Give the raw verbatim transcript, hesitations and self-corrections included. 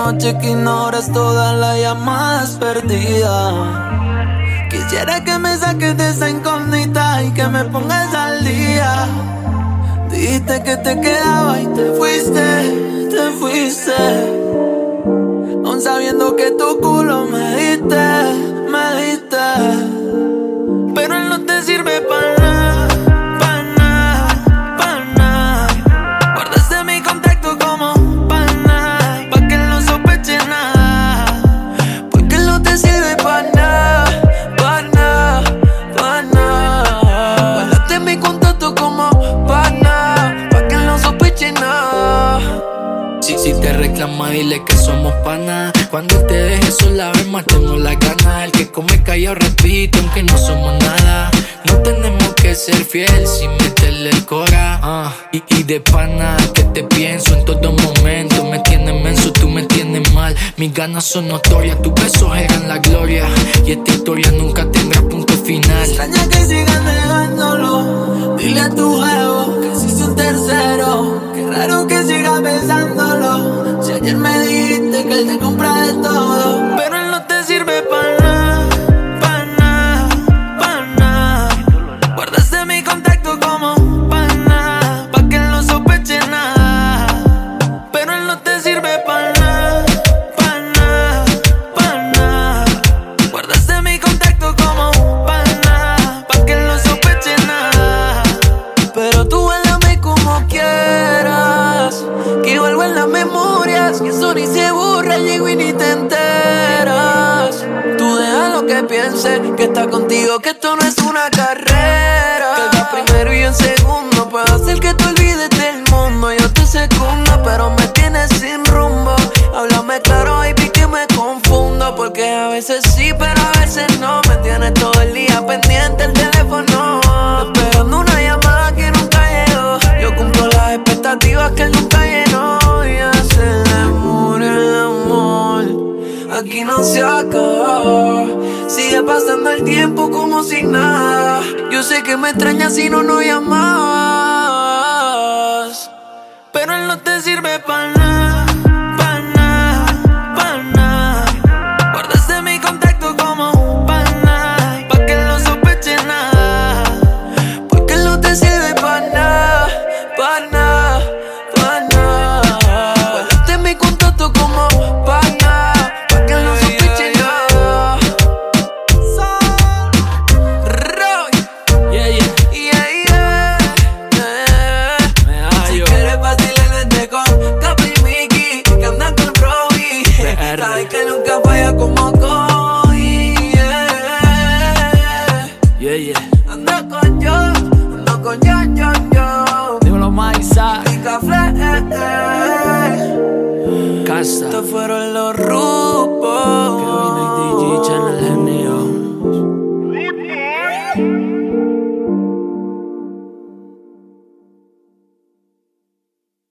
noche que ignoras todas las llamadas perdidas. Quisiera que me saques de esa incógnita y que me pongas al día. Dijiste que te quedaba y te fuiste, te fuiste. Aún sabiendo que tu culo me diste, me diste. Pero él no te sirve para nada, para nada, para nada. Guardaste mi contacto como para nada, pa' que él no sospeche nada. Porque él no te sirve para nada, para nada, para nada. Guardaste mi contacto como para nada, pa' que él no sospeche nada. Si, si te reclama, dile que somos panas. Cuando te dejes sola, ven, matemos las ganas. El que come callado repite, aunque no somos nada. No tenemos que ser fiel sin meterle el cora. uh, y, y de pana que te pienso en todo momento. Me tienes menso, tú me tienes mal. Mis ganas son notorias, tus besos eran la gloria. Y esta historia nunca tendrá punto final. Extraña que sigas negándolo. Dile a tu jevo que existe un tercero. Qué raro que sigas pensándolo. Si ayer me dijiste que él te compra de todo, pero él no te sirve para nada, para nada, para nada. Guardaste mi contacto como para nada, pa' que él no sospeche nada. Pero él no te sirve para nada, para nada, para nada. Guardaste mi contacto como para nada, pa' que él no sospeche nada. Pero tú háblame como quieras, que igual en las memorias, que eso ni se borra, llego y ni te enteras. Tú deja lo que piense, que está contigo, que esto no es una carrera. Que va primero y en segundo, puedo hacer que te olvides del mundo. Yo te secundo, pero me tienes sin rumbo. Háblame claro, baby, que me confundo. Porque a veces sí, pero a veces no. Me tienes todo el día pendiente el teléfono, esperando una llamada que nunca llegó. Yo cumplo las expectativas que él nunca llenó. Y hace el amor, el amor aquí no se acaba. Sigue pasando el tiempo como si nada. Yo sé que me extrañas si no nos llamabas. Pero él no te sirve para nada, para nada, para nada. Guardaste mi contacto como para nada, pa' que él no sospeche nada. Porque él no te sirve para nada, para nada, para nada. Guardaste mi contacto como para nada, pa' que él no sospeche nada. Roy, Yeah, yeah. yeah, yeah, yeah. Si quieres vacilarle con Capi y Mickey, que andan con Robbie. P R. Sabes que nunca falla como Coy, yeah. Yeah, yeah. Ando con yo, ando con yo, yo, yo. Dímelo, Maisa. Rica Flex. Casa. Estos fueron los rupos.